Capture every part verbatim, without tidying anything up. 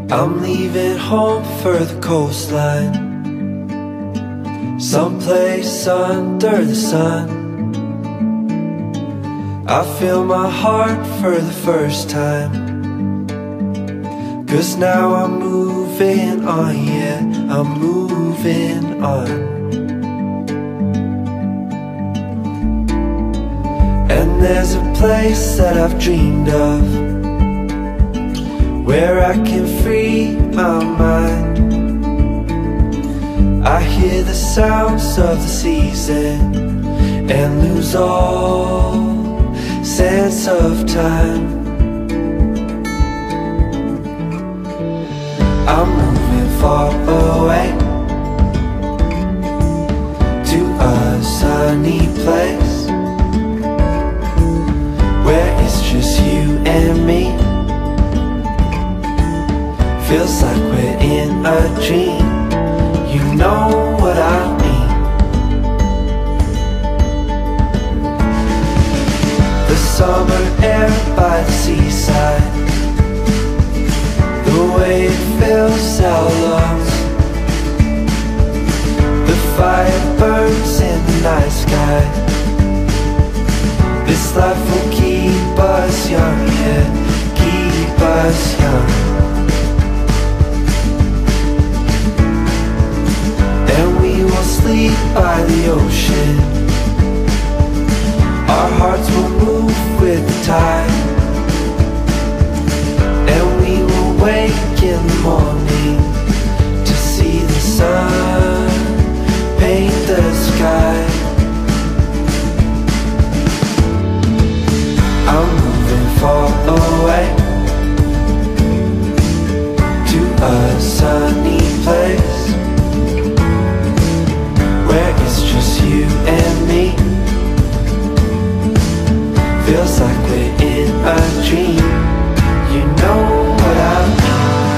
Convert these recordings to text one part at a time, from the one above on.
I'm leaving home for the coastline, someplace under the sun. I feel my heart for the first time, 'cause now I'm moving on, yeah, I'm moving on. And there's a place that I've dreamed of, where I can free my mind. I hear the sounds of the season and lose all sense of time. I'm moving far away to a sunny place, where it's just you and me. Feels like we're in a dream, you know what I mean. The summer air by the seaside, the way it fills our lungs. The fire burns in the night sky. This life will keep us young, yeah, keep us young. Sleep by the ocean, our hearts will move with the tide, and we will wake in the morning to see the sun paint the sky. I'm moving far away to a sunny place, where it's just you and me. Feels like we're in a dream, you know what I mean.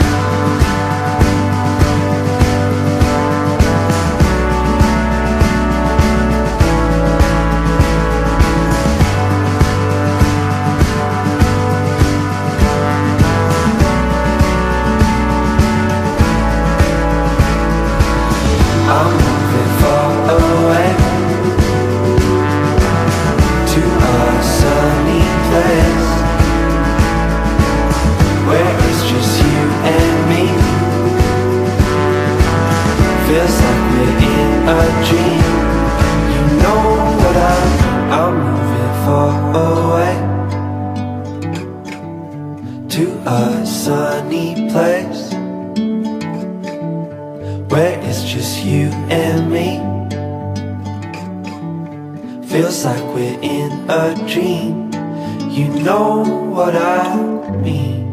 I'm moving far away to a sunny place, where it's just you and me. Feels like we're in a dream, you know what I mean. I'm moving far away to a sunny place, where it's just you and me. Feels like we're in a dream, you know what I mean.